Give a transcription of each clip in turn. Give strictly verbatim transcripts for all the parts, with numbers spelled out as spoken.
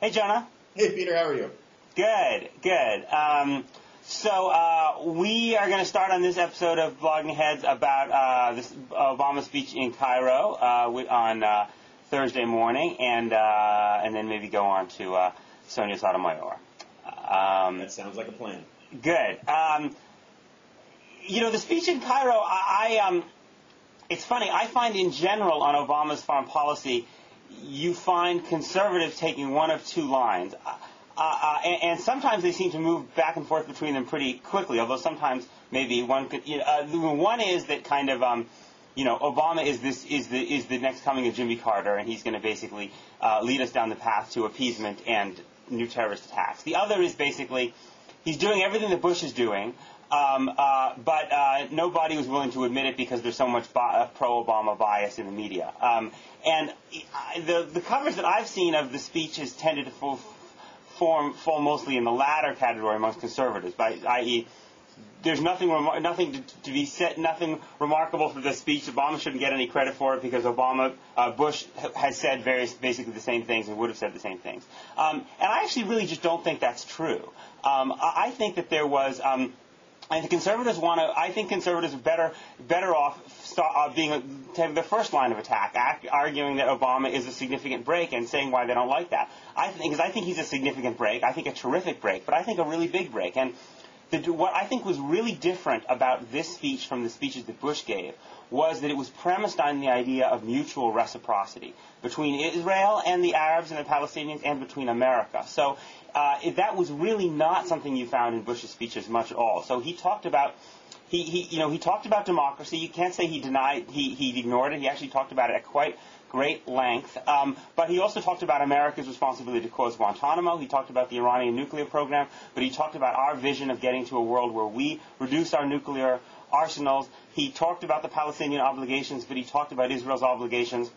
Hey, Jonah. Hey, Peter, how are you? Good, good. Um, so uh, we are going to start on this episode of Blogging Heads about uh, this Obama speech in Cairo uh, on uh, Thursday morning, and uh, and then maybe go on to uh, Sonia Sotomayor. Um, that sounds like a plan. Good. Um, you know, the speech in Cairo, I, I um, it's funny. I find in general on Obama's foreign policy, you find conservatives taking one of two lines. Uh, uh, and, and sometimes they seem to move back and forth between them pretty quickly, although sometimes maybe one could, you know, uh, one is that kind of, um, you know, Obama is this is the is the next coming of Jimmy Carter, and he's going to basically uh, lead us down the path to appeasement and new terrorist attacks. The other is basically he's doing everything that Bush is doing, um, uh, but uh, nobody was willing to admit it because there's so much bi- uh, pro-Obama bias in the media. Um, and uh, the the covers that I've seen of the speech has tended to fall, form fall mostly in the latter category amongst conservatives, by, that is, there's nothing remar- nothing to, to be said, nothing remarkable for the speech. Obama shouldn't get any credit for it because Obama, uh, Bush ha- has said various, basically the same things and would have said the same things. Um, and I actually really just don't think that's true. Um, I, I think that there was. Um, I think conservatives want to. I think conservatives are better better off start, uh, being a, to the first line of attack, act, arguing that Obama is a significant break and saying why they don't like that. I think because I think he's a significant break. I think a terrific break, but I think a really big break. And the, what I think was really different about this speech from the speeches that Bush gave was that it was premised on the idea of mutual reciprocity between Israel and the Arabs and the Palestinians and between America. So uh, that was really not something you found in Bush's speeches much at all. So he talked about he, he you know he talked about democracy. You can't say he denied he he ignored it. He actually talked about it at quite great length. Um, but he also talked about America's responsibility to close Guantanamo. He talked about the Iranian nuclear program. But he talked about our vision of getting to a world where we reduce our nuclear arsenals. He talked about the Palestinian obligations, but he talked about Israel's obligations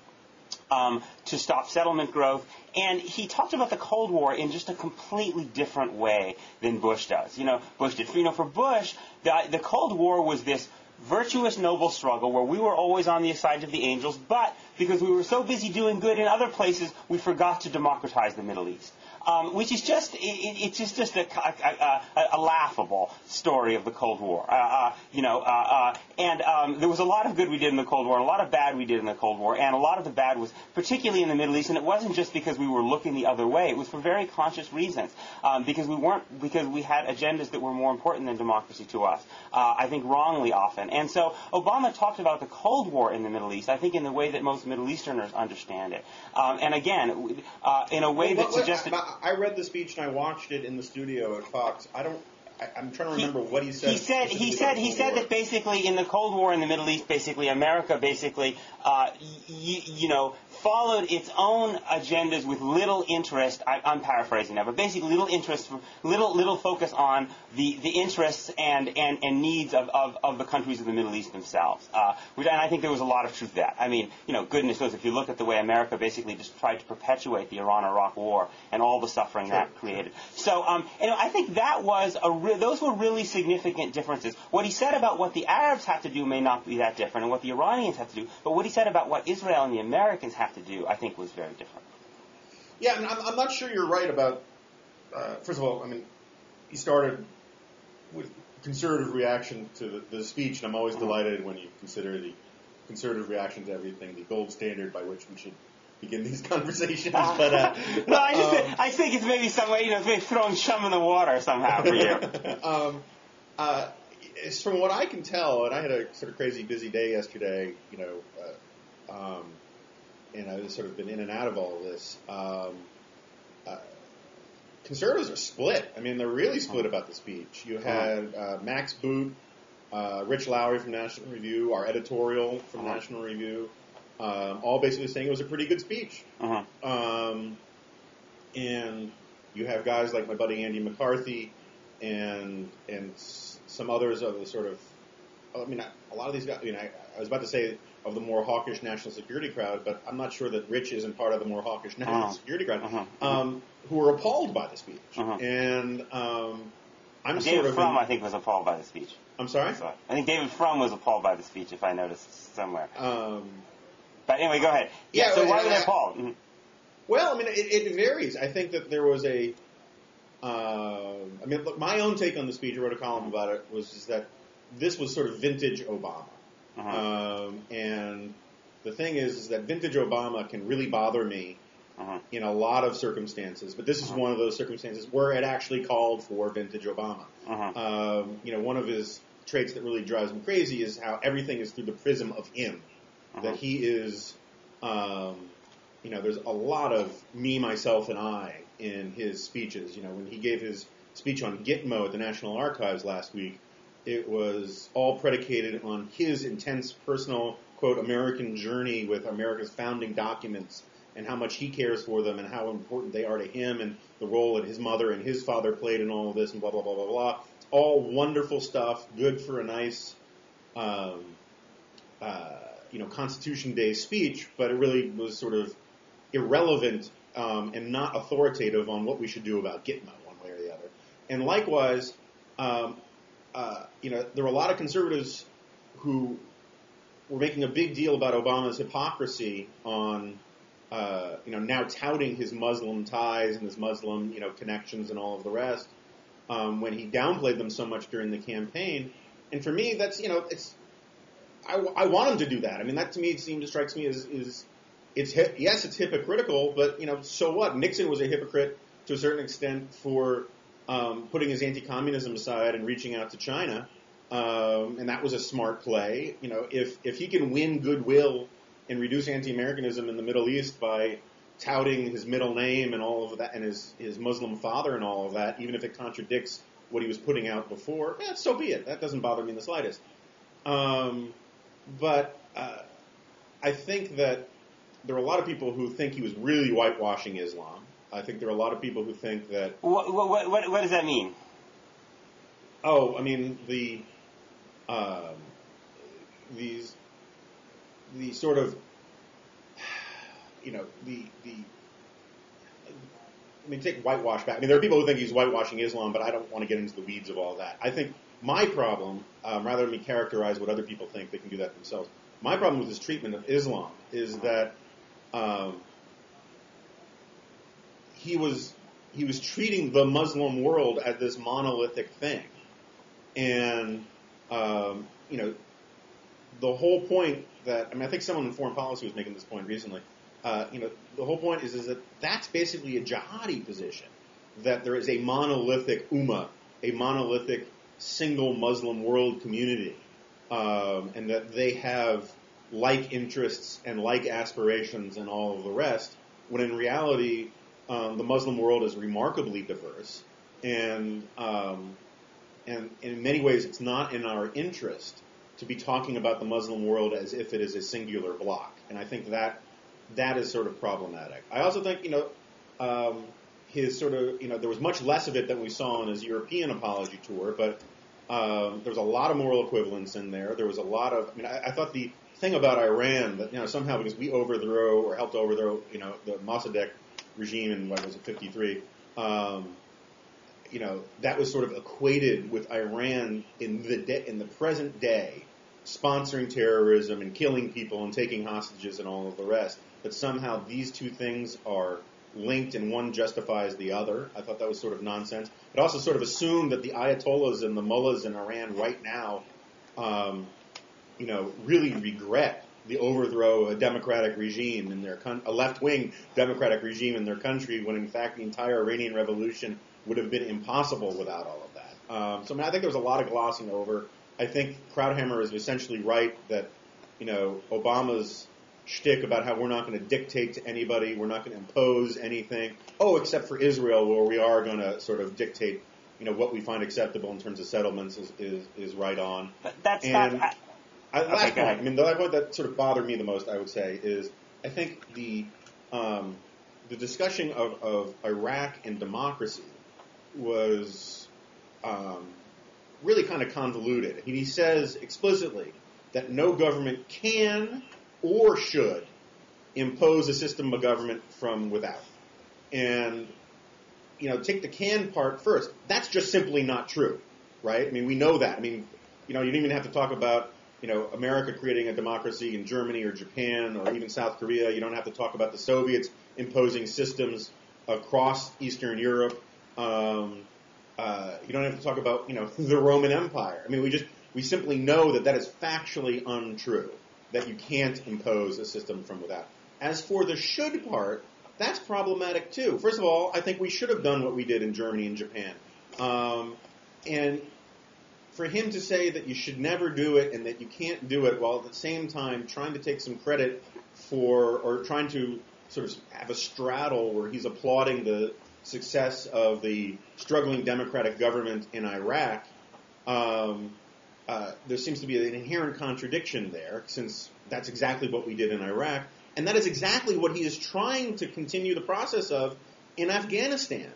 um, to stop settlement growth. And he talked about the Cold War in just a completely different way than Bush does. You know, Bush did. You know, for Bush, the, the Cold War was this virtuous, noble struggle where we were always on the side of the angels, but because we were so busy doing good in other places, we forgot to democratize the Middle East. Um, which is just, it, it's just, just a, a, a, a laughable story of the Cold War. Uh, uh, you know, uh, uh, and um, there was a lot of good we did in the Cold War, and a lot of bad we did in the Cold War, and a lot of the bad was particularly in the Middle East, and it wasn't just because we were looking the other way. It was for very conscious reasons, um, because we weren't, because we had agendas that were more important than democracy to us, uh, I think wrongly often. And so Obama talked about the Cold War in the Middle East, I think in the way that most Middle Easterners understand it. Um, and again, uh, in a way well, that what, suggested... I, I read the speech and I watched it in the studio at Fox. I don't. I, I'm trying to remember he, what he said. He said. He said. He said that basically in the Cold War in the Middle East, basically America, basically, uh, y- you know, followed its own agendas with little interest. I, I'm paraphrasing now, but basically little interest, little little focus on the, the interests and, and, and needs of, of, of the countries of the Middle East themselves. Uh, which, and I think there was a lot of truth to that. I mean, you know, goodness knows if you look at the way America basically just tried to perpetuate the Iran-Iraq War and all the suffering sure. that created. So, um, and I think that was a re- those were really significant differences. What he said about what the Arabs have to do may not be that different, and what the Iranians have to do, but what he said about what Israel and the Americans have to do, I think, was very different. Yeah, I mean, I'm, I'm not sure you're right about. Uh, first of all, I mean, he started with conservative reaction to the, the speech, and I'm always mm-hmm. delighted when you consider the conservative reaction to everything the gold standard by which we should begin these conversations. But uh, no, I just um, think, I think it's maybe some way, you know, it's maybe throwing chum in the water somehow for you. um, uh, it's from what I can tell, and I had a sort of crazy busy day yesterday, you know, uh, um, and I've sort of been in and out of all of this. Um, uh, conservatives are split. I mean, they're really split about the speech. You had uh, Max Boot, uh, Rich Lowry from National Review, our editorial from uh-huh. National Review, um, all basically saying it was a pretty good speech. Uh-huh. Um, and you have guys like my buddy Andy McCarthy and and s- some others of the sort of, I mean, a lot of these guys, you know, I, I was about to say of the more hawkish national security crowd, but I'm not sure that Rich isn't part of the more hawkish national uh-huh. security crowd, uh-huh. um, who were appalled by the speech. Uh-huh. And um, I'm David sort of... Frum, in, I think, was appalled by the speech. I'm sorry? So, I think David Frum was appalled by the speech, if I noticed somewhere. Um, but anyway, go ahead. Yeah, yeah so well, why were they I, appalled? Mm-hmm. Well, I mean, it, it varies. I think that there was a. Uh, I mean, look, my own take on the speech, I wrote a column about it, was is that this was sort of vintage Obama. Uh-huh. Um, and the thing is, is that vintage Obama can really bother me uh-huh. in a lot of circumstances. But this is uh-huh. one of those circumstances where it actually called for vintage Obama. Uh-huh. Um, you know, one of his traits that really drives me crazy is how everything is through the prism of him. Uh-huh. That he is, um, you know, there's a lot of me, myself, and I in his speeches. You know, when he gave his speech on Gitmo at the National Archives last week, it was all predicated on his intense personal, quote, American journey with America's founding documents and how much he cares for them and how important they are to him and the role that his mother and his father played in all of this and blah, blah, blah, blah, blah. It's all wonderful stuff, good for a nice, um, uh, you know, Constitution Day speech, but it really was sort of irrelevant um, and not authoritative on what we should do about Gitmo one way or the other. And likewise, um, uh, you know, there were a lot of conservatives who were making a big deal about Obama's hypocrisy on, uh, you know, now touting his Muslim ties and his Muslim, you know, connections and all of the rest, um, when he downplayed them so much during the campaign. And for me, that's, you know, it's, I, I want him to do that. I mean, that to me it seems, strikes me as, is, it's, yes, it's hypocritical, but, you know, so what? Nixon was a hypocrite to a certain extent for um, putting his anti-communism aside and reaching out to China. Um, and that was a smart play. You know, if, if he can win goodwill and reduce anti-Americanism in the Middle East by touting his middle name and all of that, and his, his Muslim father and all of that, even if it contradicts what he was putting out before, eh, so be it. That doesn't bother me in the slightest. Um, but uh, I think that there are a lot of people who think he was really whitewashing Islam. I think there are a lot of people who think that... What, what, what, what does that mean? Oh, I mean, the... Um, these, the sort of, you know, the, the, I mean, take whitewash back. I mean, there are people who think he's whitewashing Islam, but I don't want to get into the weeds of all that. I think my problem, um, rather than me characterize what other people think, they can do that themselves. My problem with his treatment of Islam is that um, he was he was treating the Muslim world as this monolithic thing, and Um, you know, the whole point that, I mean, I think someone in foreign policy was making this point recently. Uh, you know, the whole point is, is that that's basically a jihadi position, that there is a monolithic ummah, a monolithic single Muslim world community, um, and that they have like interests and like aspirations and all of the rest, when in reality, um, the Muslim world is remarkably diverse, and um, And in many ways, it's not in our interest to be talking about the Muslim world as if it is a singular block. And I think that that is sort of problematic. I also think, you know, um, his sort of, you know, there was much less of it than we saw on his European apology tour, but um, there was a lot of moral equivalence in there. There was a lot of, I mean, I, I thought the thing about Iran, that, you know, somehow because we overthrow or helped overthrow, you know, the Mossadegh regime in, what was it, fifty-three, um, you know, that was sort of equated with Iran in the de- in the present day, sponsoring terrorism and killing people and taking hostages and all of the rest. But somehow these two things are linked and one justifies the other. I thought that was sort of nonsense. It also sort of assumed that the ayatollahs and the mullahs in Iran right now, um, you know, really regret the overthrow of a democratic regime in their con- a left-wing democratic regime in their country, when in fact the entire Iranian revolution would have been impossible without all of that. Um, so I mean, I think there was a lot of glossing over. I think Krauthammer is essentially right that, you know, Obama's shtick about how we're not going to dictate to anybody, we're not going to impose anything, oh, except for Israel, where we are going to sort of dictate, you know, what we find acceptable in terms of settlements is is, is right on. But that's and not... I, okay, last go point, ahead. I mean, the last point that sort of bothered me the most, I would say, is I think the um, the discussion of, of Iraq and democracy was um, really kind of convoluted. He says explicitly that no government can or should impose a system of government from without. And, you know, take the can part first. That's just simply not true, right? I mean, we know that. I mean, you know, you don't even have to talk about, you know, America creating a democracy in Germany or Japan or even South Korea. You don't have to talk about the Soviets imposing systems across Eastern Europe. Um, uh, you don't have to talk about, you know, the Roman Empire. I mean, we just we simply know that that is factually untrue, that you can't impose a system from without. As for the should part, that's problematic too. First of all, I think we should have done what we did in Germany and Japan. Um, and for him to say that you should never do it and that you can't do it while at the same time trying to take some credit for, or trying to sort of have a straddle where he's applauding the success of the struggling democratic government in Iraq, um, uh, there seems to be an inherent contradiction there, since that's exactly what we did in Iraq, and that is exactly what he is trying to continue the process of in Afghanistan.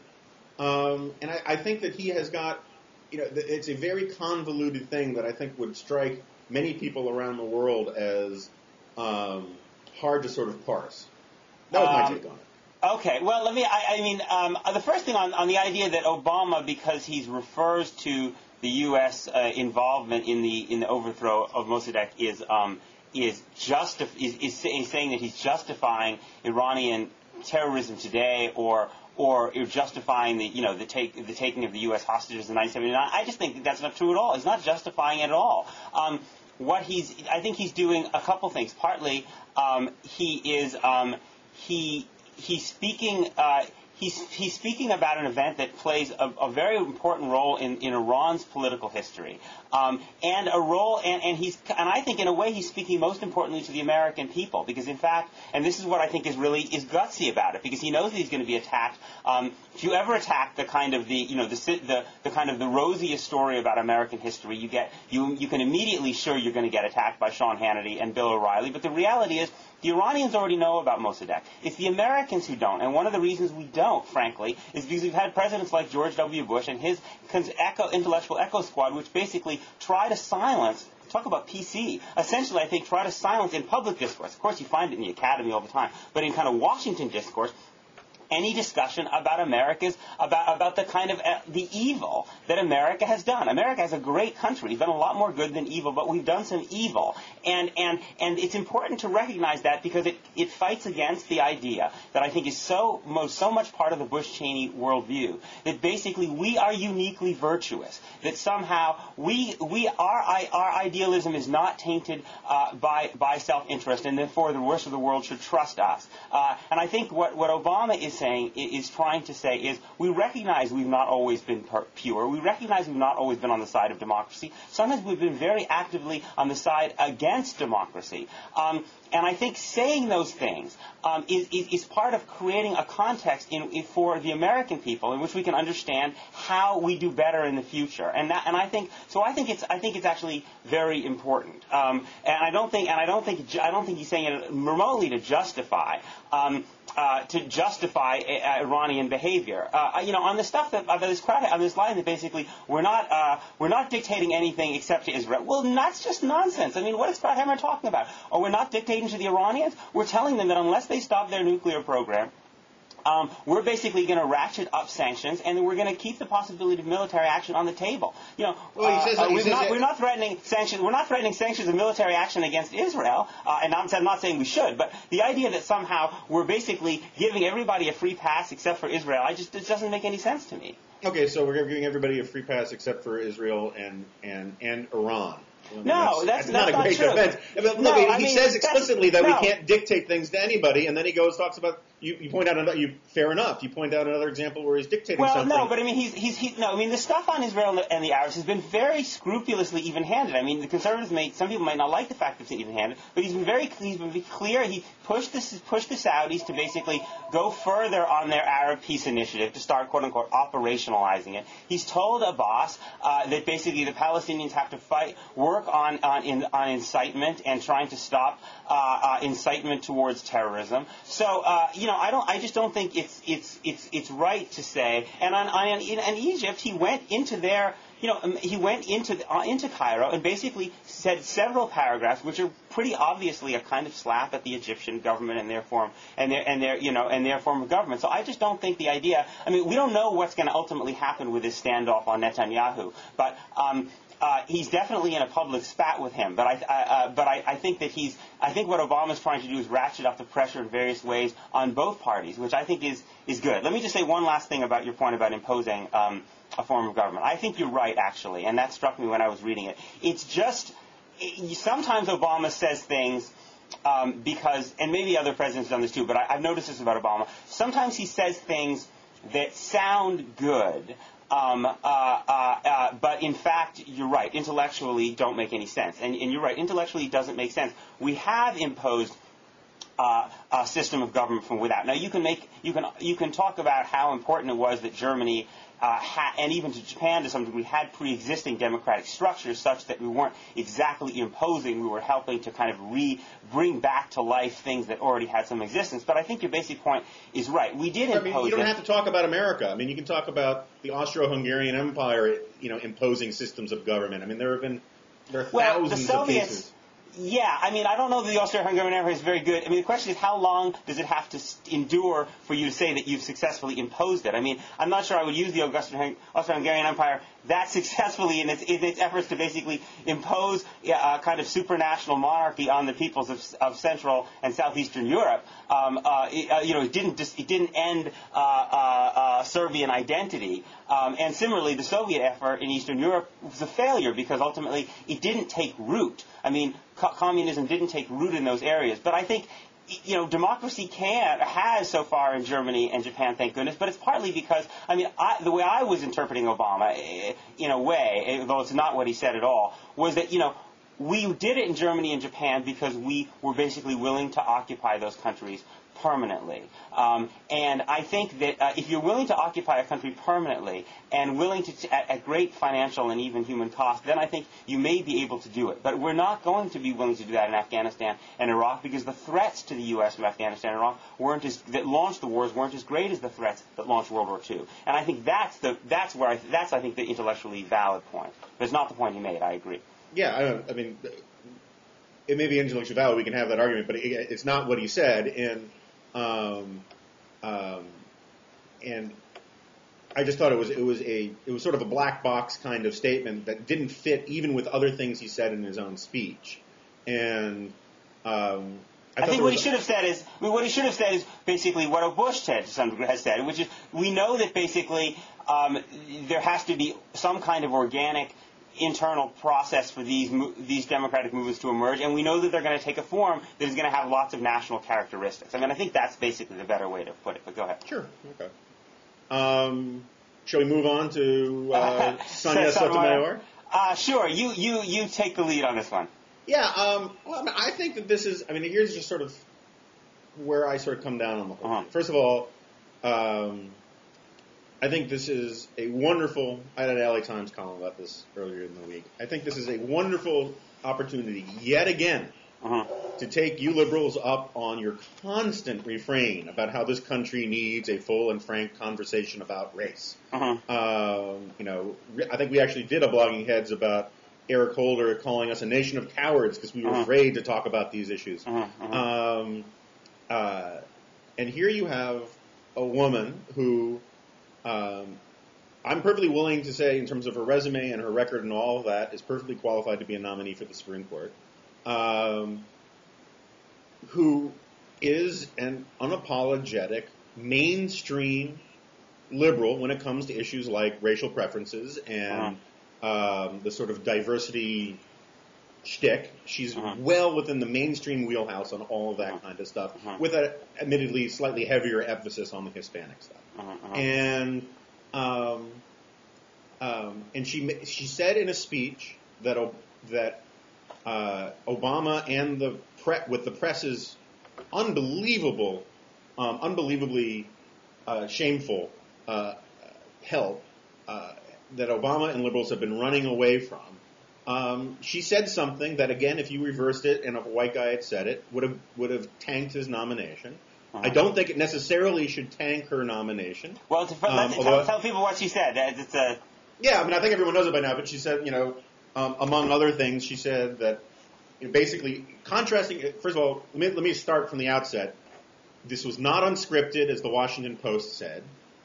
Um, and I, I think that he has got, you know, it's a very convoluted thing that I think would strike many people around the world as um, hard to sort of parse. That was my um, take on it. Okay, well, let me, I, I mean, um, the first thing on, on the idea that Obama, because he refers to the U S uh, involvement in the in the overthrow of Mossadegh, is um, is, justif- is, is is saying that he's justifying Iranian terrorism today, or or justifying the you know the take the taking of the U S hostages in nineteen seventy-nine. I just think that that's not true at all. He's not justifying it at all. Um, what he's, I think he's doing a couple things. Partly, um, he is um, he. He's speaking. Uh, he's he's speaking about an event that plays a, a very important role in, in Iran's political history, um, and a role. And, and he's and I think in a way he's speaking most importantly to the American people, because in fact, and this is what I think is really is gutsy about it, because he knows that he's going to be attacked. Um, if you ever attack the kind of the you know the the the kind of the rosiest story about American history, you get you you can immediately sure you're going to get attacked by Sean Hannity and Bill O'Reilly. But the reality is, the Iranians already know about Mossadegh. It's the Americans who don't. And one of the reasons we don't, frankly, is because we've had presidents like George W. Bush and his echo, intellectual echo squad, which basically try to silence, talk about P C, essentially, I think, try to silence in public discourse. Of course, you find it in the academy all the time, but in kind of Washington discourse, any discussion about America's, about about the kind of uh, the evil that America has done. America has a great country. We've done a lot more good than evil, but we've done some evil. And and and it's important to recognize that, because it, it fights against the idea that I think is so most so much part of the Bush-Cheney worldview, that basically we are uniquely virtuous, that somehow we we our our idealism is not tainted uh, by by self-interest, and therefore the rest of the world should trust us. Uh, and I think what what Obama is saying is trying to say is, we recognize we've not always been pure. We recognize we've not always been on the side of democracy. Sometimes we've been very actively on the side against democracy. Um, and I think saying those things um, is, is, is part of creating a context in, in, for the American people in which we can understand how we do better in the future. And that, and I think so. I think it's I think it's actually very important. Um, and I don't think and I don't think I don't think he's saying it remotely to justify. Um, Uh, to justify uh, Iranian behavior, uh, you know, on the stuff that uh, this crowd, on this line that basically we're not uh, we're not dictating anything except to Israel. Well, that's just nonsense. I mean, what is Krauthammer talking about? Or we're not dictating to the Iranians? We're telling them that unless they stop their nuclear program, Um, we're basically going to ratchet up sanctions, and we're going to keep the possibility of military action on the table. You know, well, he says, uh, he we're, says not, that, we're not threatening sanctions. We're not threatening sanctions of military action against Israel, uh, and I'm, I'm not saying we should. But the idea that somehow we're basically giving everybody a free pass except for Israel, I just it doesn't make any sense to me. Okay, so we're giving everybody a free pass except for Israel and and and Iran. I mean, no, that's, that's, that's not a great true. defense. But, no, look, he I mean, says explicitly that no. we can't dictate things to anybody, and then he goes talks about you. You point out another. You fair enough. You point out another example where he's dictating well, something. Well, no, but I mean, he's he's he, no. I mean, the stuff on Israel and the, and the Arabs has been very scrupulously even-handed. I mean, the conservatives may some people might not like the fact that it's even-handed, but he's been very he's been very clear. He pushed the pushed the Saudis to basically go further on their Arab peace initiative, to start quote unquote operationalizing it. He's told Abbas uh, that basically the Palestinians have to fight, work on on in, on incitement and trying to stop uh, uh, incitement towards terrorism. So uh, you know, I don't. I just don't think it's it's it's it's right to say. And on, on in, in Egypt, he went into their. You know, he went into the, uh, into Cairo and basically said several paragraphs, which are pretty obviously a kind of slap at the Egyptian government and their form and their and their you know and their form of government. So I just don't think the idea. I mean, we don't know what's going to ultimately happen with this standoff on Netanyahu, but. Um, uh, he's definitely in a public spat with him. But I, I uh, but I, I think that he's I think what Obama's trying to do is ratchet up the pressure in various ways on both parties, which I think is is good. Let me just say one last thing about your point about imposing um, a form of government. I think you're right, actually, and that struck me when I was reading it. It's just it, sometimes Obama says things. Um, because, and maybe other presidents have done this too, but I, I've noticed this about Obama. Sometimes he says things that sound good, um, uh, uh, uh, but in fact, you're right, intellectually don't make any sense. And, and you're right, intellectually doesn't make sense. We have imposed uh, a system of government from without. Now, you can make, you can, you can talk about how important it was that Germany Uh, ha- and even to Japan to some degree, had pre-existing democratic structures such that we weren't exactly imposing, we were helping to kind of re- bring back to life things that already had some existence. But I think your basic point is right. We did impose I mean, you don't it. have to talk about America. I mean, you can talk about the Austro-Hungarian Empire, you know, imposing systems of government. I mean, there have been there are well, thousands the Soviets, of cases. Yeah, I mean, I don't know that the Austro-Hungarian Empire is very good. I mean, the question is, how long does it have to endure for you to say that you've successfully imposed it? I mean, I'm not sure I would use the Austro-Hungarian Empire that successfully in its, in its efforts to basically impose a kind of supranational monarchy on the peoples of, of Central and Southeastern Europe. Um, uh, it, uh, you know, it didn't just, it didn't end uh, uh, uh, Serbian identity. Um, and similarly, the Soviet effort in Eastern Europe was a failure because ultimately it didn't take root. I mean, co- communism didn't take root in those areas. But I think, you know, democracy can has so far in Germany and Japan, thank goodness. But it's partly because, I mean, I, the way I was interpreting Obama, in a way, although it's not what he said at all, was that, you know, we did it in Germany and Japan because we were basically willing to occupy those countries permanently. Um, and I think that uh, if you're willing to occupy a country permanently and willing to, t- at, at great financial and even human cost, then I think you may be able to do it. But we're not going to be willing to do that in Afghanistan and Iraq because the threats to the U S from Afghanistan and Iraq weren't as, that launched the wars weren't as great as the threats that launched World War Two. And I think that's the that's where I, that's I think the intellectually valid point. But it's not the point he made. I agree. Yeah, I, don't, I mean, it may be intellectually valid. We can have that argument, but it, it's not what he said. And Um, um, and I just thought it was it was a it was sort of a black box kind of statement that didn't fit even with other things he said in his own speech. And um, I, I think what was, he should have said is I mean, what he should have said is basically what Bush said to some degree has said, which is we know that basically um, there has to be some kind of organic internal process for these these democratic movements to emerge, and we know that they're going to take a form that is going to have lots of national characteristics. I mean, I think that's basically the better way to put it, but go ahead. Sure, okay. Um, shall we move on to uh, Sonia Sotomayor? Uh, sure, you, you, you take the lead on this one. Yeah, um, well, I, mean, I think that this is, I mean, here's just sort of where I sort of come down on the whole uh-huh. thing. First of all, um, I think this is a wonderful, I had an L A Times column about this earlier in the week. I think this is a wonderful opportunity, yet again, uh-huh. to take you liberals up on your constant refrain about how this country needs a full and frank conversation about race. Uh-huh. Um, you know, I think we actually did a Blogging Heads about Eric Holder calling us a nation of cowards because we were uh-huh. afraid to talk about these issues. Uh-huh. Uh-huh. Um, uh, and here you have a woman who um, I'm perfectly willing to say, in terms of her resume and her record and all of that, is perfectly qualified to be a nominee for the Supreme Court, um, who is an unapologetic, mainstream liberal when it comes to issues like racial preferences and uh-huh. um, the sort of diversity shtick. She's uh-huh. well within the mainstream wheelhouse on all of that uh-huh. kind of stuff, uh-huh. with a admittedly slightly heavier emphasis on the Hispanic stuff. Uh-huh. Uh-huh. And um, um, and she she said in a speech that that uh, Obama and the pre- with the press's unbelievable, um, unbelievably uh, shameful uh, help uh, that Obama and liberals have been running away from. Um, she said something that, again, if you reversed it and a white guy had said it, would have would have tanked his nomination. Uh-huh. I don't think it necessarily should tank her nomination. Well, to, um, let's tell, tell people what she said. It's a yeah, I mean, I think everyone knows it by now. But she said, you know, um, among other things, she said that you know, basically contrasting. First of all, let me let me start from the outset. This was not unscripted, as the Washington Post said.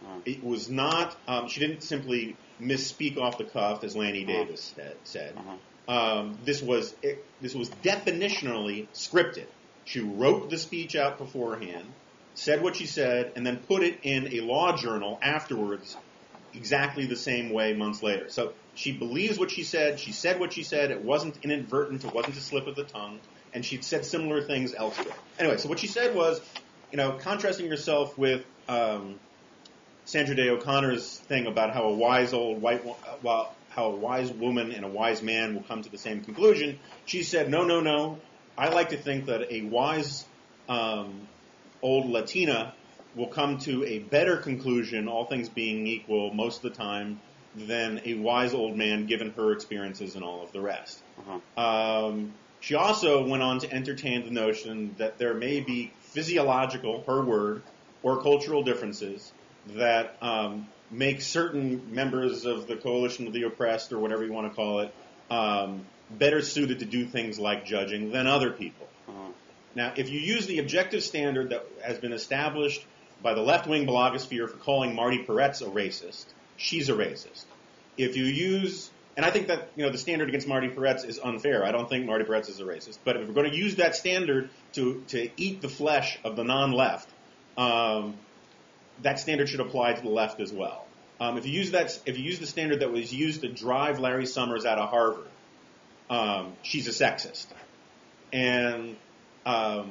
Uh-huh. It was not. Um, she didn't simply misspeak off the cuff, as Lanny uh-huh. Davis said. said. Uh-huh. Um, this was it, this was definitionally scripted. She wrote the speech out beforehand, said what she said, and then put it in a law journal afterwards, exactly the same way months later. So she believes what she said. She said what she said. It wasn't inadvertent. It wasn't a slip of the tongue. And she'd said similar things elsewhere. Anyway, so what she said was, you know, contrasting yourself with um, Sandra Day O'Connor's thing about how a wise old white, well, how a wise woman and a wise man will come to the same conclusion. She said, no, no, no. I like to think that a wise um, old Latina will come to a better conclusion, all things being equal, most of the time, than a wise old man, given her experiences and all of the rest. Uh-huh. Um, she also went on to entertain the notion that there may be physiological, her word, or cultural differences that um, make certain members of the coalition of the oppressed, or whatever you want to call it, um, better suited to do things like judging than other people. Uh-huh. Now, if you use the objective standard that has been established by the left-wing blogosphere for calling Marty Peretz a racist, she's a racist. If you use, and I think that, you know, the standard against Marty Peretz is unfair. I don't think Marty Peretz is a racist. But if we're going to use that standard to, to eat the flesh of the non-left, um, that standard should apply to the left as well. Um, if you use that, if you use the standard that was used to drive Larry Summers out of Harvard, um, she's a sexist. And um,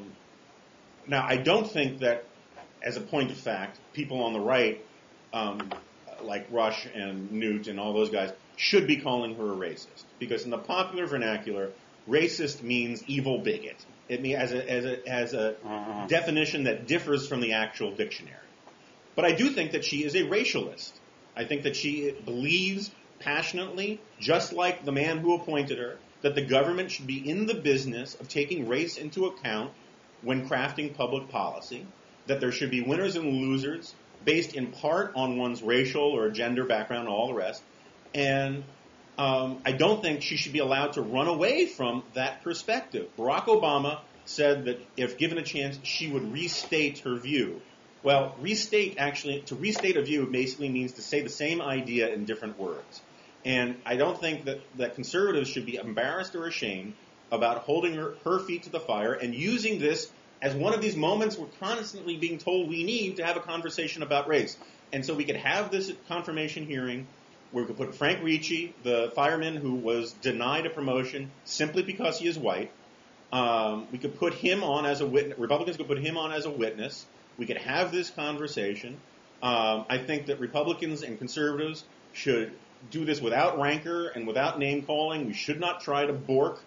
now I don't think that, as a point of fact, people on the right, um, like Rush and Newt and all those guys, should be calling her a racist. Because in the popular vernacular, racist means evil bigot. It means as a, as a, as a uh-huh. definition that differs from the actual dictionary. But I do think that she is a racialist. I think that she believes passionately, just like the man who appointed her, that the government should be in the business of taking race into account when crafting public policy, that there should be winners and losers based in part on one's racial or gender background and all the rest. And um, I don't think she should be allowed to run away from that perspective. Barack Obama said that if given a chance, she would restate her view. Well, restate actually, to restate a view basically means to say the same idea in different words. And I don't think that, that conservatives should be embarrassed or ashamed about holding her, her feet to the fire and using this as one of these moments we're constantly being told we need to have a conversation about race. And so we could have this confirmation hearing where we could put Frank Ricci, the fireman who was denied a promotion simply because he is white. Um, we could put him on as a witness. Republicans could put him on as a witness. We could have this conversation. Um, I think that Republicans and conservatives should do this without rancor and without name-calling. We should not try to bork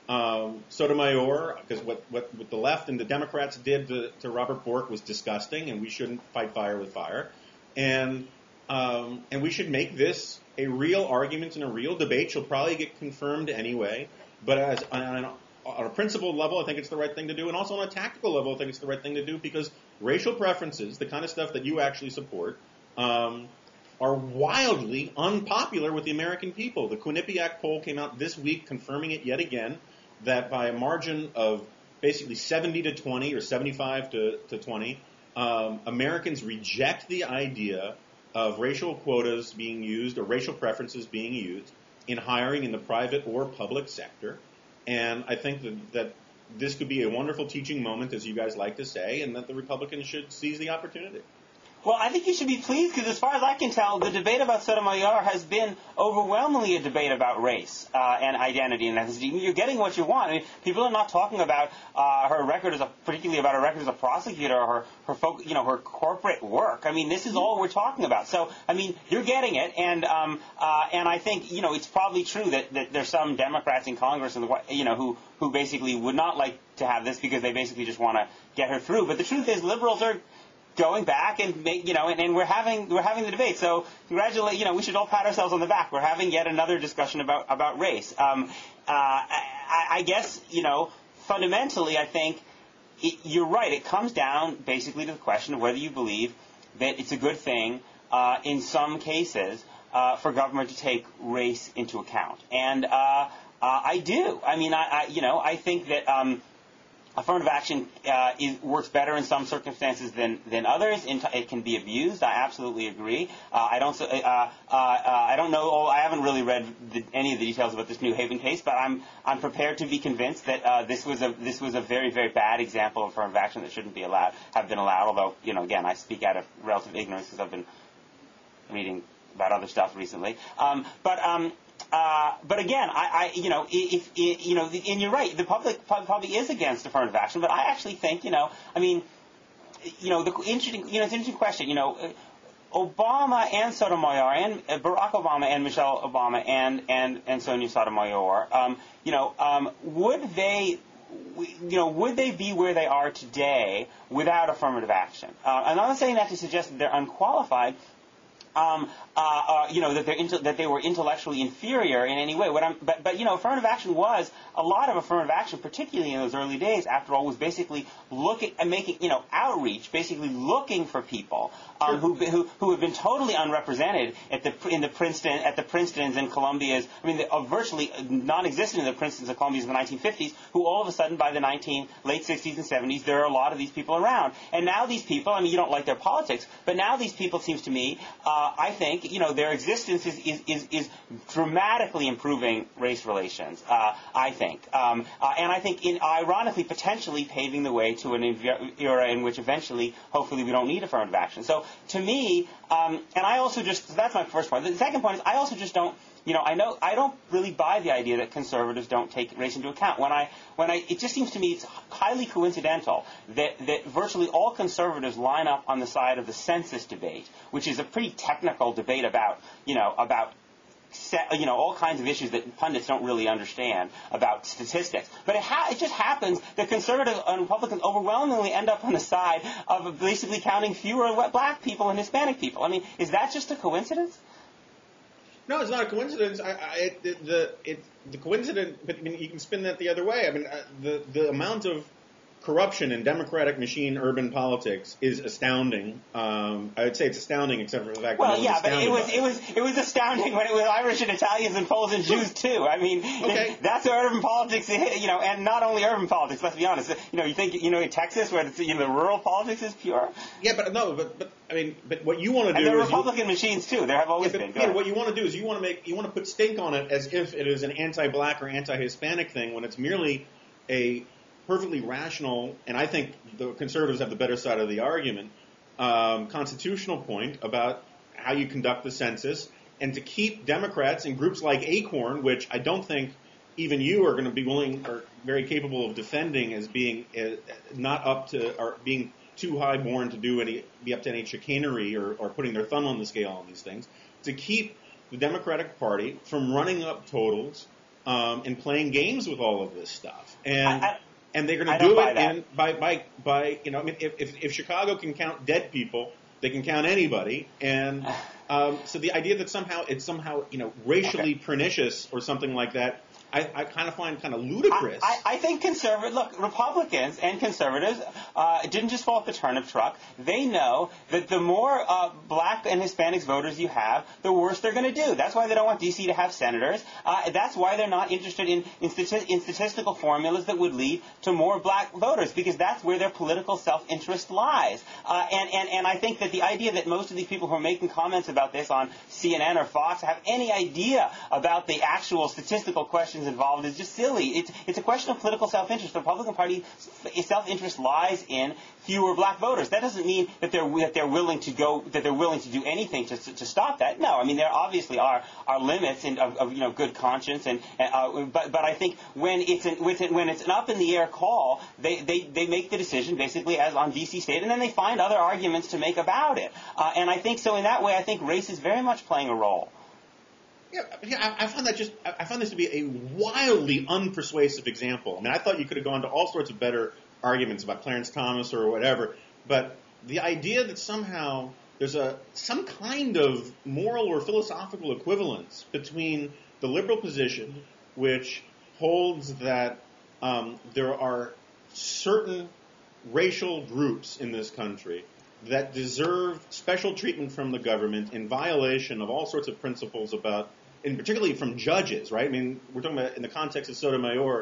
um, Sotomayor, because what, what, what the left and the Democrats did to, to Robert Bork was disgusting, and we shouldn't fight fire with fire. And um, and we should make this a real argument and a real debate. She'll probably get confirmed anyway. But as on, an, on a principled level, I think it's the right thing to do. And also on a tactical level, I think it's the right thing to do because racial preferences, the kind of stuff that you actually support, um, are wildly unpopular with the American people. The Quinnipiac poll came out this week confirming it yet again, that by a margin of basically seventy to twenty or seventy-five to twenty, um, Americans reject the idea of racial quotas being used or racial preferences being used in hiring in the private or public sector. And I think that, that this could be a wonderful teaching moment, as you guys like to say, and that the Republicans should seize the opportunity. Well, I think you should be pleased because as far as I can tell, the debate about Sotomayor has been overwhelmingly a debate about race uh, and identity and ethnicity. You're getting what you want. I mean, people are not talking about uh, her record as a, particularly about her record as a prosecutor or her, her folk, you know, her corporate work. I mean, this is all we're talking about. So, I mean, you're getting it, and um, uh, and I think, you know, it's probably true that, that there's some Democrats in Congress and the, you know, who who basically would not like to have this because they basically just want to get her through. But the truth is, liberals are going back and make, you know, and, and we're having we're having the debate. So congratulate, you know, we should all pat ourselves on the back. We're having yet another discussion about about race. Um, uh, I, I guess, you know, fundamentally, I think it, you're right. It comes down basically to the question of whether you believe that it's a good thing uh, in some cases uh, for government to take race into account. And uh, uh, I do. I mean, I, I you know, I think that. Um, affirmative action uh, is, works better in some circumstances than than others. It can be abused. I absolutely agree. Uh, I don't. Uh, uh, uh, I don't know. All, I haven't really read the, any of the details about this New Haven case, but I'm I'm prepared to be convinced that uh, this was a this was a very very bad example of affirmative action that shouldn't be allowed have been allowed. Although you know, again, I speak out of relative ignorance because I've been reading about other stuff recently. Um, but um, Uh, but again, I, I, you know, if, if you know, and you're right, the public probably is against affirmative action. But I actually think, you know, I mean, you know, the interesting, you know, it's an interesting question. You know, Obama and Sotomayor and uh, Barack Obama and Michelle Obama and and and Sonia Sotomayor, um, you know, um, would they, you know, would they be where they are today without affirmative action? Uh, I'm not saying that to suggest that they're unqualified. Um, uh, uh, you know, that they're into, that they were intellectually inferior in any way. What I'm, but, but you know, affirmative action was a lot of affirmative action, particularly in those early days. After all, was basically looking and making, you know, outreach, basically looking for people um, who, who who have been totally unrepresented at the in the Princeton at the Princetons and Columbias. I mean, the, uh, virtually non-existent in the Princetons and Columbias in the nineteen fifties. Who all of a sudden, by the nineteen late sixties and seventies, there are a lot of these people around. And now these people, I mean, you don't like their politics, but now these people, seems to me. Uh, I think, you know, their existence is, is, is, is dramatically improving race relations, uh, I think. Um, uh, and I think, in, ironically, potentially paving the way to an era in which eventually, hopefully, we don't need affirmative action. So, to me, um, and I also just, so that's my first point. The second point is I also just don't, you know, I know I don't really buy the idea that conservatives don't take race into account. When I, when I, it just seems to me it's highly coincidental that, that virtually all conservatives line up on the side of the census debate, which is a pretty technical debate about, you know, about, you know, all kinds of issues that pundits don't really understand about statistics. But it, ha- it just happens that conservatives and Republicans overwhelmingly end up on the side of basically counting fewer black people and Hispanic people. I mean, is that just a coincidence? No, it's not a coincidence. I, I, it, the it, the coincidence, but I mean, you can spin that the other way. I mean, uh, the the amount of corruption in democratic machine urban politics is astounding. Um, I would say it's astounding, except for the fact well, that no yeah, one's but it was by it was it was astounding when it was Irish and Italians and Poles and Jews too. I mean, okay. That's where urban politics, you know, and not only urban politics. Let's be honest. You know, you think you know in Texas where it's, you know, the rural politics is pure. Yeah, but no, but but I mean, but what you want to do and they're is Republican you, machines too. There have always yeah, but, been. Yeah, what you want to do is you want to make you want to put stink on it as if it is an anti-black or anti-Hispanic thing when it's merely a perfectly rational, and I think the conservatives have the better side of the argument, um, constitutional point about how you conduct the census, and to keep Democrats and groups like Acorn, which I don't think even you are going to be willing or very capable of defending as being uh, not up to, or being too highborn to do any, be up to any chicanery or, or putting their thumb on the scale on these things, to keep the Democratic Party from running up totals um, and playing games with all of this stuff. And I, I, And they're going to do it in, by, by, by, you know, I mean, if, if, if Chicago can count dead people, they can count anybody. And um, so the idea that somehow it's somehow, you know, racially okay. pernicious or something like that, I, I kind of find kind of ludicrous. I, I, I think conservative, look, Republicans and conservatives uh, didn't just fall off the turnip truck. They know that the more uh, black and Hispanic voters you have, the worse they're going to do. That's why they don't want D C to have senators. Uh, that's why they're not interested in, in, stati- in statistical formulas that would lead to more black voters, because that's where their political self-interest lies. Uh, and, and, and I think that the idea that most of these people who are making comments about this on C N N or Fox have any idea about the actual statistical questions involved is just silly. It's, it's a question of political self-interest. The Republican Party self-interest lies in fewer black voters. That doesn't mean that they're that they're willing to go that they're willing to do anything to to stop that. No, I mean there obviously are are limits in, of, of you know good conscience and uh, but but I think when it's an when it's an up in the air call, they, they they make the decision basically as on D C State, and then they find other arguments to make about it. Uh, and I think so in that way, I think race is very much playing a role. Yeah, yeah, I, I found that just I found this to be a wildly unpersuasive example. I mean, I thought you could have gone to all sorts of better arguments about Clarence Thomas or whatever, but the idea that somehow there's a some kind of moral or philosophical equivalence between the liberal position, which holds that um, there are certain racial groups in this country that deserve special treatment from the government in violation of all sorts of principles about, and particularly from judges, right? I mean, we're talking about in the context of Sotomayor,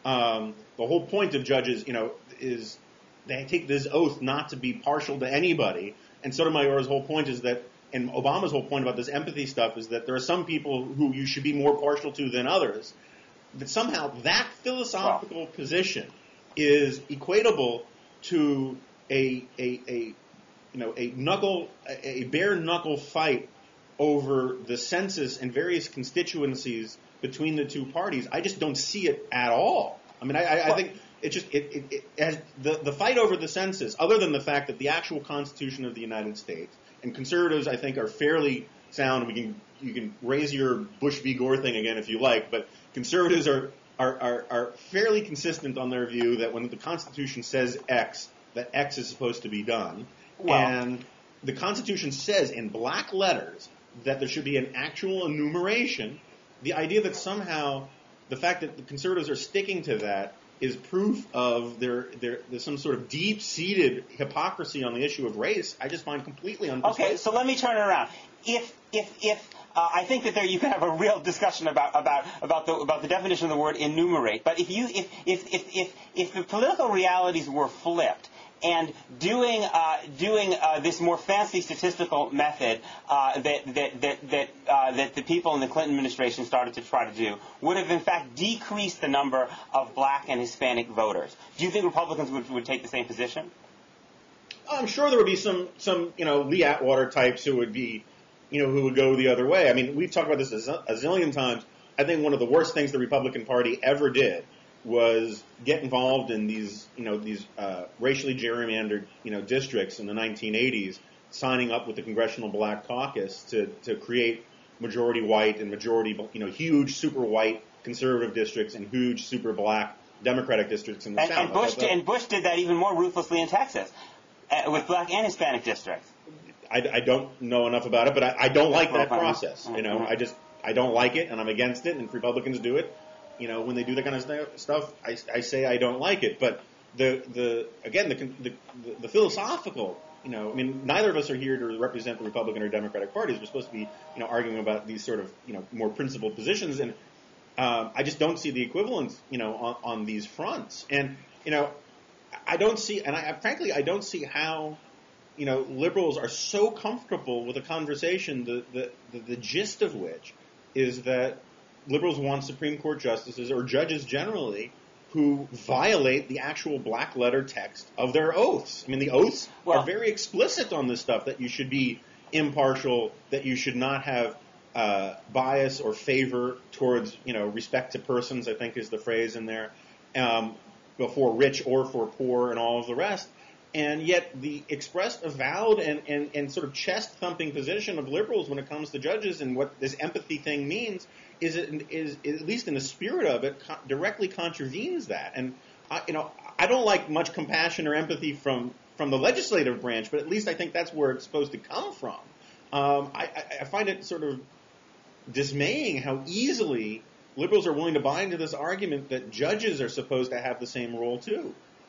Um, the whole point of judges, you know, is they take this oath not to be partial to anybody. And Sotomayor's whole point is that, and Obama's whole point about this empathy stuff is that there are some people who you should be more partial to than others. That somehow that philosophical wow. position is equatable to a a a you know a knuckle a bare knuckle fight over the census and various constituencies between the two parties. I just don't see it at all. I mean, I, I, I think it just it, it, it as the the fight over the census, other than the fact that the actual Constitution of the United States and conservatives, I think, are fairly sound. We can you can raise your Bush v. Gore thing again if you like, but conservatives are are are, are fairly consistent on their view that when the Constitution says X, that X is supposed to be done, well, and the Constitution says in black letters that there should be an actual enumeration. The idea that somehow the fact that the conservatives are sticking to that is proof of their, their there's some sort of deep-seated hypocrisy on the issue of race, I just find completely unpersuasive. Okay, so let me turn it around. If if if uh, I think that there you can have a real discussion about about about the about the definition of the word enumerate. But if you if if if if, if the political realities were flipped, and doing uh, doing uh, this more fancy statistical method uh, that that that that, uh, that the people in the Clinton administration started to try to do would have in fact decreased the number of black and Hispanic voters. Do you think Republicans would, would take the same position? I'm sure there would be some some you know Lee Atwater types who would be you know who would go the other way. I mean, we've talked about this a, a zillion times. I think one of the worst things the Republican Party ever did was get involved in these, you know, these uh, racially gerrymandered, you know, districts in the nineteen eighties, signing up with the Congressional Black Caucus to, to create majority white and majority, you know, huge super white conservative districts and huge super black Democratic districts in the and, South. And Bush, did, and Bush did that even more ruthlessly in Texas, uh, with black and Hispanic districts. I, I don't know enough about it, but I, I don't like that process. You know, I just I don't like it, and I'm against it. And if Republicans do it, you know, when they do that kind of stuff, I, I say I don't like it. But the the again the, the the philosophical, you know, I mean, neither of us are here to represent the Republican or Democratic parties. We're supposed to be, you know, arguing about these sort of, you know, more principled positions, and um, I just don't see the equivalence, you know, on, on these fronts. And you know, I don't see, and I frankly I don't see how, you know, liberals are so comfortable with a conversation, the the the, the gist of which is that liberals want Supreme Court justices or judges generally who violate the actual black letter text of their oaths. I mean, the oaths well, are very explicit on this stuff, that you should be impartial, that you should not have uh, bias or favor towards, you know, respect to persons, I think is the phrase in there, um, for rich or for poor and all of the rest. And yet the expressed, avowed, and, and, and sort of chest-thumping position of liberals when it comes to judges and what this empathy thing means is, it, is, is at least in the spirit of it, co- directly contravenes that. And, I, you know, I don't like much compassion or empathy from, from the legislative branch, but at least I think that's where it's supposed to come from. Um, I, I find it sort of dismaying how easily liberals are willing to buy into this argument that judges are supposed to have the same role, too.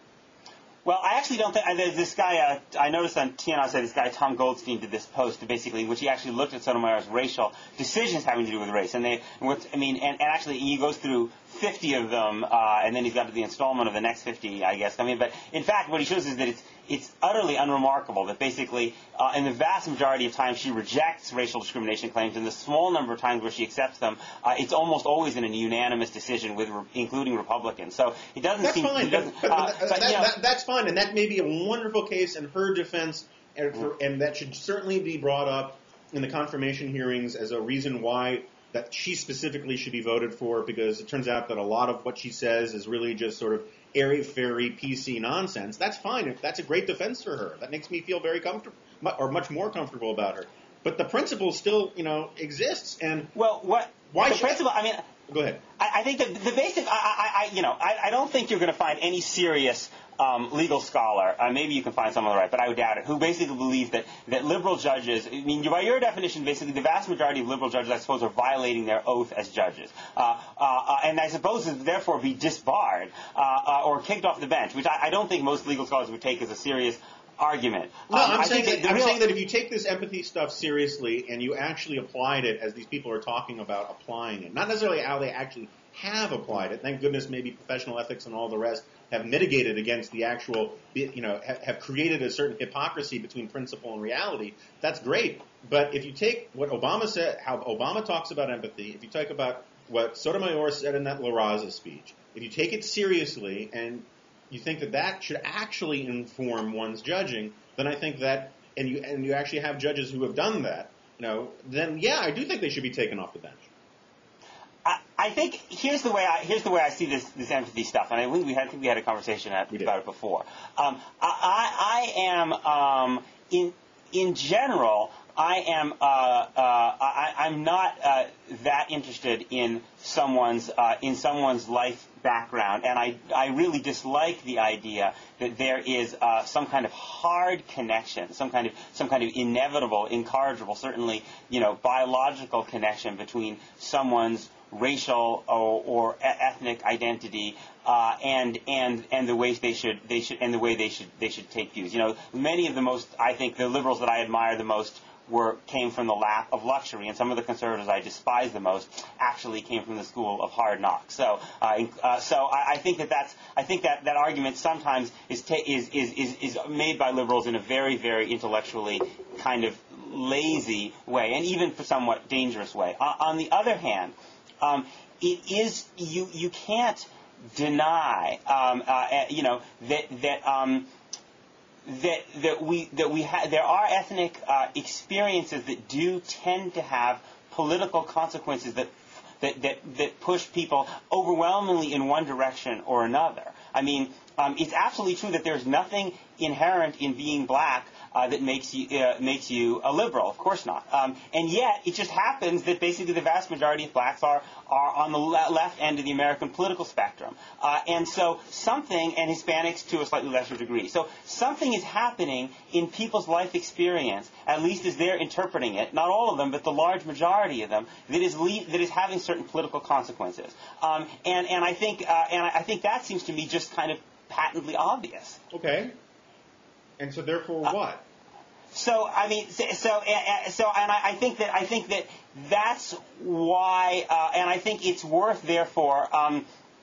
Well, I actually don't think, there's this guy, uh, I noticed on T N I, this guy Tom Goldstein did this post, basically, in which he actually looked at Sotomayor's racial decisions having to do with race. And they, with, I mean, and, and actually he goes through fifty of them, uh, and then he's got to the installment of the next fifty, I guess. I mean, but in fact, what he shows is that it's, it's utterly unremarkable that basically, uh, in the vast majority of times she rejects racial discrimination claims, and the small number of times where she accepts them, uh, it's almost always in a unanimous decision with, re- including Republicans. So it doesn't that's seem, fine. It doesn't, but, uh, but, but, that, you know, that, that's fine, and that may be a wonderful case in her defense, and, for, and that should certainly be brought up in the confirmation hearings as a reason why that she specifically should be voted for, because it turns out that a lot of what she says is really just sort of airy-fairy P C nonsense. That's fine. If that's a great defense for her. That makes me feel very comfortable, or much more comfortable about her. But the principle still, you know, exists. And well, what why the should principle? I mean, go ahead. I, I think that the basic, I, I, I you know, I, I don't think you're going to find any serious um, legal scholar. Uh, maybe you can find someone right, but I would doubt it. Who basically believes that that liberal judges, I mean, by your definition, basically the vast majority of liberal judges, I suppose, are violating their oath as judges, uh, uh, and I suppose therefore be disbarred uh, uh, or kicked off the bench, which I, I don't think most legal scholars would take as a serious argument. No, um, I'm, I saying think that, I'm real, saying that if you take this empathy stuff seriously and you actually applied it as these people are talking about applying it, not necessarily how they actually have applied it. Thank goodness maybe professional ethics and all the rest have mitigated against the actual, you know, have, have created a certain hypocrisy between principle and reality. That's great. But if you take what Obama said, how Obama talks about empathy, if you talk about what Sotomayor said in that La Raza speech, if you take it seriously and you think that that should actually inform one's judging, then I think that, and you and you actually have judges who have done that, you know, then yeah, I do think they should be taken off the bench. I, I think here's the way I here's the way I see this this empathy stuff, and I think we had I think we had a conversation at, about it before. Um, I, I am um, in in general. I am uh, uh, I, I'm not uh, that interested in someone's uh, in someone's life background, and I I really dislike the idea that there is uh, some kind of hard connection, some kind of some kind of inevitable, incorrigible, certainly you know biological connection between someone's racial or, or ethnic identity uh, and and and the ways they should they should and the way they should they should take views. You know, many of the most I think the liberals that I admire the most were came from the lap of luxury, and some of the conservatives I despise the most actually came from the school of hard knocks. So, uh, uh, so I, I think that that's I think that, that argument sometimes is, ta- is is is is made by liberals in a very very intellectually kind of lazy way, and even somewhat dangerous way. Uh, on the other hand, um, it is you you can't deny um, uh, you know that that. Um, That that we that we ha- there are ethnic uh, experiences that do tend to have political consequences that that that that push people overwhelmingly in one direction or another. I mean, um, it's absolutely true that there's nothing inherent in being black uh, that makes you uh, makes you a liberal. Of course not. Um, and yet, it just happens that basically the vast majority of blacks are are on the le- left end of the American political spectrum. Uh, and so something, and Hispanics to a slightly lesser degree. So something is happening in people's life experience, at least as they're interpreting it, not all of them, but the large majority of them, that is le- that is having certain political consequences. Um, and, and I think uh, and I think that seems to me just kind of patently obvious. Okay. And so therefore Uh, what? So I mean, so so, uh, so and I, I think that I think that that's why, uh, and I think it's worth therefore um,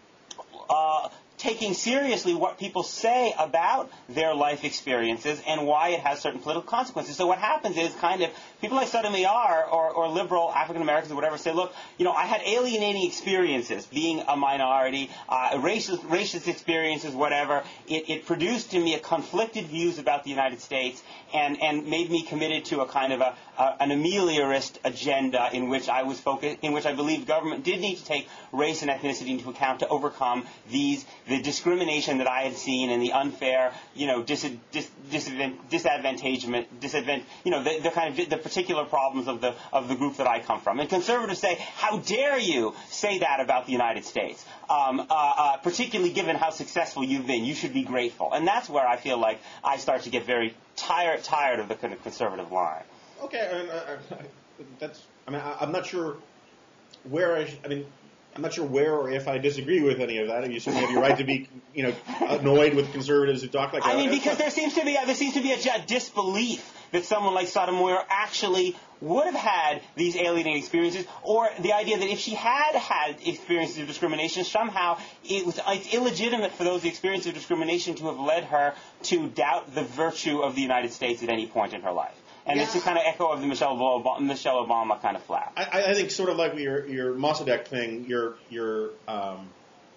uh, taking seriously what people say about their life experiences and why it has certain political consequences. So what happens is kind of people like Sotomayor or, or liberal African Americans or whatever say, look, you know, I had alienating experiences being a minority, uh, racist, racist experiences, whatever. It, it produced in me a conflicted views about the United States and, and made me committed to a kind of a, a an ameliorist agenda in which I was focused, in which I believed government did need to take race and ethnicity into account to overcome these the discrimination that I had seen and the unfair, you know, dis, dis, disadvant, disadvantagement, disadvant, you know, the, the kind of the particular problems of the of the group that I come from. And conservatives say, how dare you say that about the United States? Um, uh, uh, particularly given how successful you've been, you should be grateful. And that's where I feel like I start to get very tired tired of the kind of conservative line. Okay, I mean, uh, that's. I mean, I, I'm not sure where I. I mean. I'm not sure where or if I disagree with any of that. You certainly have your right to be, you know, annoyed with conservatives who talk like that. I mean, because there seems to be a, there seems to be a, a disbelief that someone like Sotomayor actually would have had these alienating experiences, or the idea that if she had had experiences of discrimination, somehow it was it's illegitimate for those experiences of discrimination to have led her to doubt the virtue of the United States at any point in her life. And yeah. It's a kind of echo of the Michelle Obama, Michelle Obama kind of flap. I, I think sort of like your your Mossadegh thing, you're you're um,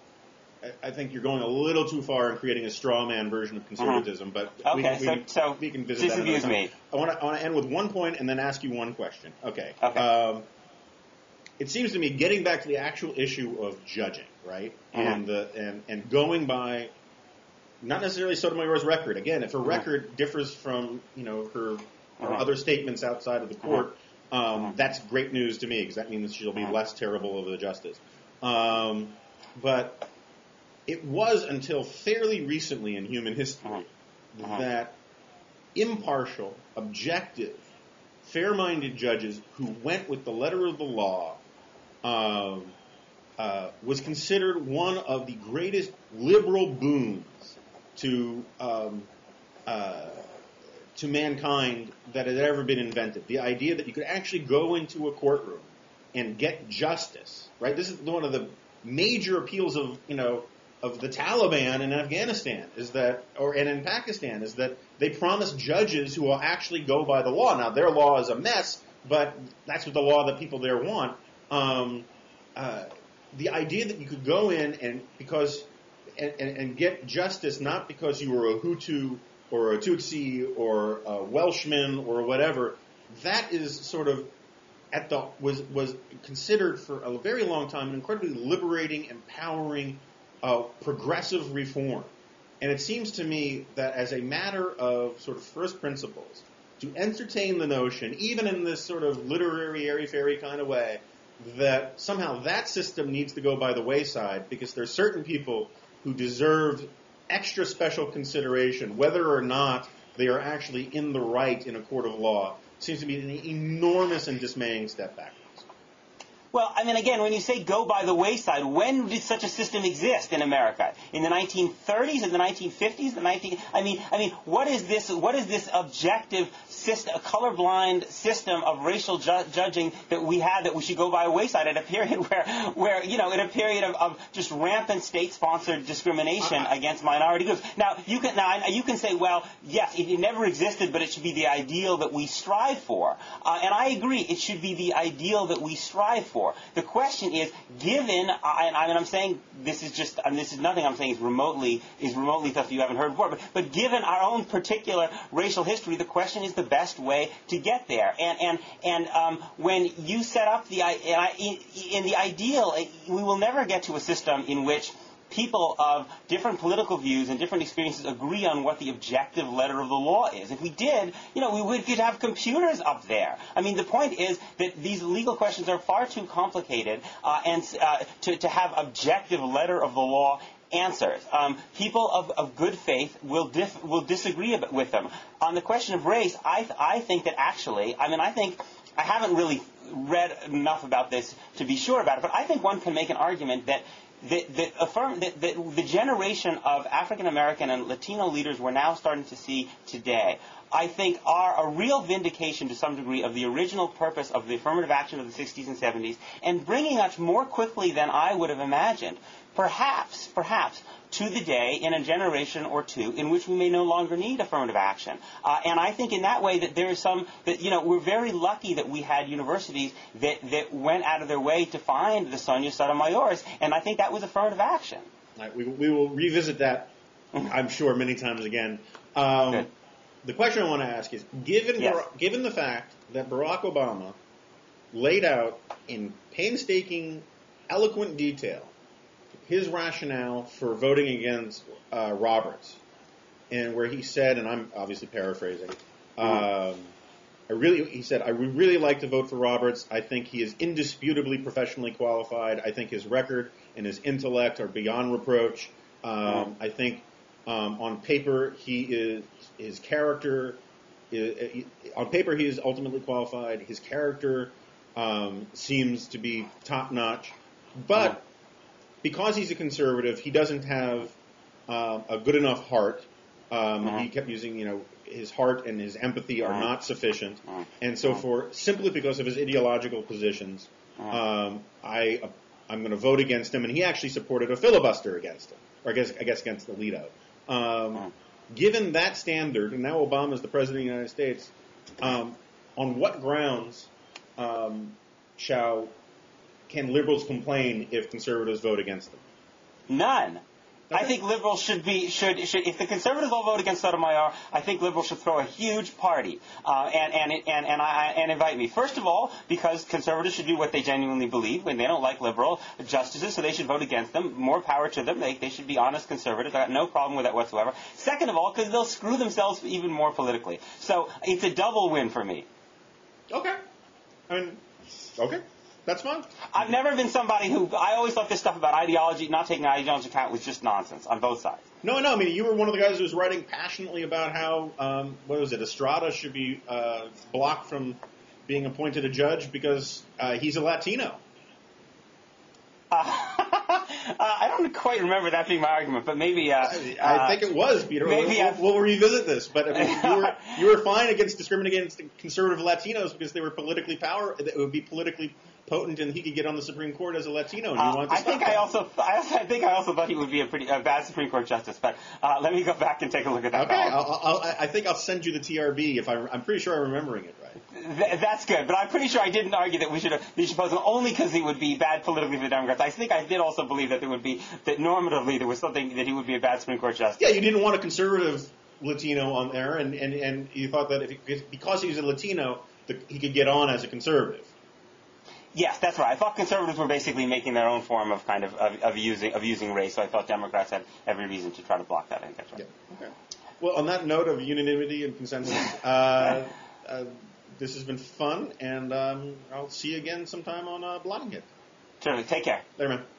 I, I think you're going a little too far in creating a straw man version of conservatism. Mm-hmm. But okay, we, we, so, we, so we can visit disabuse that me. I want to I want to end with one point and then ask you one question. Okay. Okay. Um, it seems to me getting back to the actual issue of judging, right, mm-hmm. and the and and going by not necessarily Sotomayor's record. Again, if her mm-hmm. record differs from you know her. or uh-huh. other statements outside of the court, um, uh-huh. that's great news to me because that means she'll be uh-huh. less terrible of a justice. Um, but it was until fairly recently in human history uh-huh. that impartial, objective, fair-minded judges who went with the letter of the law um, uh, was considered one of the greatest liberal boons to um, uh, to mankind that had ever been invented. The idea that you could actually go into a courtroom and get justice, right? This is one of the major appeals of, you know, of the Taliban in Afghanistan is that, or and in Pakistan, is that they promise judges who will actually go by the law. Now, their law is a mess, but that's what the law that people there want. Um, uh, the idea that you could go in and because and, and, and get justice not because you were a Hutu or a Tutsi or a Welshman or whatever, that is sort of at the was was considered for a very long time an incredibly liberating, empowering, uh, progressive reform. And it seems to me that as a matter of sort of first principles, to entertain the notion, even in this sort of literary, airy-fairy kind of way, that somehow that system needs to go by the wayside because there are certain people who deserve extra special consideration, whether or not they are actually in the right in a court of law, seems to be an enormous and dismaying step backwards. Well, I mean, again, when you say go by the wayside, when did such a system exist in America? In the nineteen thirties, in the nineteen fifties, the nineteen I mean, I mean, what is this? What is this objective system, a colorblind system of racial ju- judging that we had that we should go by a wayside at a period where, where you know, in a period of, of just rampant state-sponsored discrimination uh, against minority groups? Now, you can now you can say, well, yes, it, it never existed, but it should be the ideal that we strive for, uh, and I agree, it should be the ideal that we strive for. The question is, given, I, I mean, I'm saying this is just, I mean, this is nothing I'm saying is remotely is remotely stuff you haven't heard before, but, but given our own particular racial history, the question is the best way to get there. And and and um, when you set up the in, in the ideal, we will never get to a system in which people of different political views and different experiences agree on what the objective letter of the law is. If we did, you know, we would could have computers up there. I mean, the point is that these legal questions are far too complicated uh, and uh, to, to have objective letter of the law answers. Um, people of, of good faith will dif- will disagree with them. On the question of race, I th- I think that actually, I mean, I think I haven't really read enough about this to be sure about it, but I think one can make an argument that The, the, affirm, the, the, the generation of African American and Latino leaders we're now starting to see today, I think, are a real vindication to some degree of the original purpose of the affirmative action of the sixties and seventies, and bringing us more quickly than I would have imagined, perhaps, perhaps, to the day in a generation or two in which we may no longer need affirmative action. Uh, and I think in that way that there is some, that, you know, we're very lucky that we had universities that, that went out of their way to find the Sonia Sotomayor's, and I think that was affirmative action. All right, we, we will revisit that, I'm sure, many times again. Um, the question I want to ask is, given yes. Bar- given the fact that Barack Obama laid out in painstaking, eloquent detail his rationale for voting against uh, Roberts, and where he said, and I'm obviously paraphrasing, um, I really, he said, I would really like to vote for Roberts. I think he is indisputably professionally qualified. I think his record and his intellect are beyond reproach. Um, I think um, on paper he is, his character, is, on paper he is ultimately qualified. His character um, seems to be top notch, but because he's a conservative, he doesn't have uh, a good enough heart. Um, uh-huh. He kept using, you know, his heart and his empathy are uh-huh. not sufficient, uh-huh. and so for simply because of his ideological positions, uh-huh. um, I uh, I'm going to vote against him. And he actually supported a filibuster against him, or I guess I guess against Alito. Um, uh-huh. Given that standard, and now Obama is the president of the United States, um, on what grounds um, shall can liberals complain if conservatives vote against them? None. Okay. I think liberals should be should should if the conservatives all vote against Sotomayor, I think liberals should throw a huge party uh, and and and and, I, and invite me. First of all, because conservatives should do what they genuinely believe when they don't like liberal justices, so they should vote against them. More power to them. They they should be honest conservatives. I got no problem with that whatsoever. Second of all, because they'll screw themselves even more politically. So it's a double win for me. Okay. I mean, okay. That's fine. I've never been somebody who, I always thought this stuff about ideology, not taking ideology into account, was just nonsense on both sides. No, no, I mean, you were one of the guys who was writing passionately about how, um, what was it, Estrada should be uh, blocked from being appointed a judge because uh, he's a Latino. Uh, I don't quite remember that being my argument, but maybe. Uh, I, I uh, think it was, Peter. Maybe we'll, we'll, we'll revisit this, but I mean, you, were, you were fine against discriminating against conservative Latinos because they were politically power. It would be politically potent, and he could get on the Supreme Court as a Latino. And you uh, want to I stop think that. I also, I, I think I also thought he would be a pretty a bad Supreme Court justice. But uh, let me go back and take a look at that. Okay, I'll, I'll, I think I'll send you the T R B if I, I'm pretty sure I'm remembering it right. Th- that's good, but I'm pretty sure I didn't argue that we should we should oppose him only because he would be bad politically for the Democrats. I think I did also believe that there would be that normatively there was something that he would be a bad Supreme Court justice. Yeah, you didn't want a conservative Latino on there, and, and, and you thought that if he, because he was a Latino, the, he could get on as a conservative. Yes, that's right. I thought conservatives were basically making their own form of kind of, of, of using of using race, so I thought Democrats had every reason to try to block that. I think that's right. Yeah. Okay. Well, on that note of unanimity and consensus, uh, uh, this has been fun, and um, I'll see you again sometime on uh, Blotting It. Certainly. Take care. Later, man.